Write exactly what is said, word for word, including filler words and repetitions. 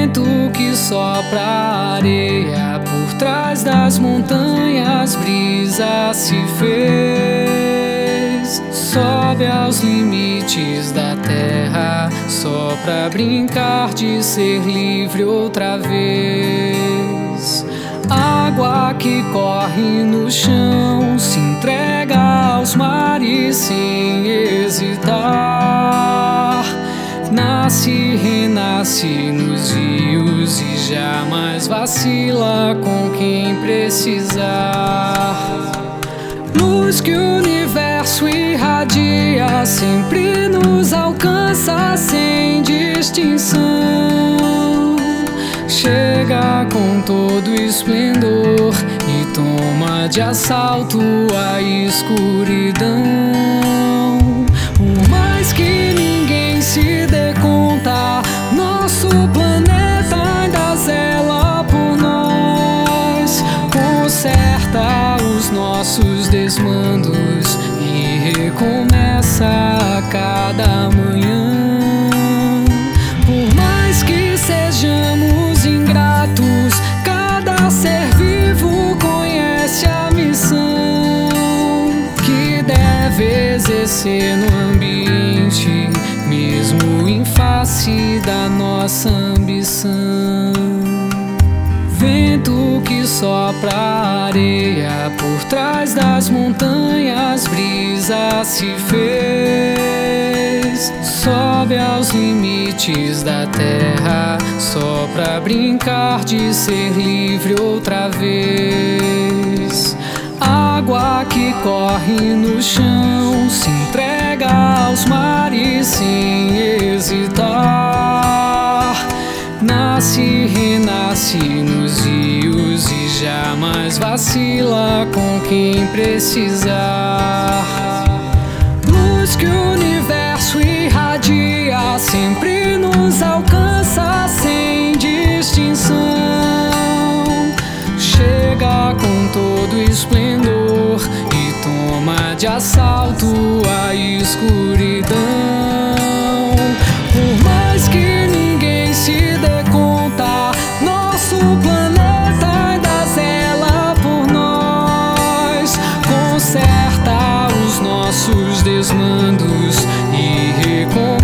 Vento que sopra a areia por trás das montanhas, brisa se fez. Sobe aos limites da terra só pra brincar de ser livre outra vez. Água que corre no chão se entrega aos mares sem hesitar. Nasce e renasce nos rios e jamais vacila com quem precisar. Luz que o universo irradia sempre nos alcança sem distinção. Chega com todo esplendor e toma de assalto a escuridão. Por mais que ninguém se dê conta, nosso planeta ainda zela por nós. Conserta os nossos desmandos e recomeça a cada manhã. Por mais que sejamos ingratos, cada ser vivo conhece a missão que deve exercer no ambiente, mesmo em face da nossa ambição. Vento que sopra a areia por trás das montanhas, brisa se fez. Sobe aos limites da terra só pra brincar de ser livre outra vez. Água que corre no chão se entrega aos mares sem hesitar. Nasce e renasce nos rios e jamais vacila com quem precisar. Luz que o universo irradia sempre nos alcança sem distinção. Chega com todo esplendor e toma de assalto a escuridão. Por mais que ninguém se dê conta, nosso planeta ainda zela por nós. Conserta os nossos desmandos e recomeça